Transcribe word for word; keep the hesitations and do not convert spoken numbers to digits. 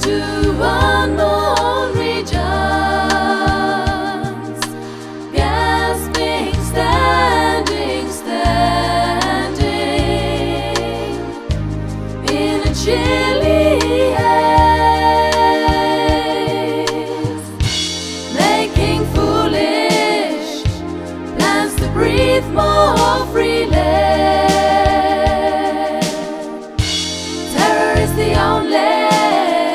to unknown regions, gasping, standing, standing in a chilly haze, making foolish plans to breathe more free.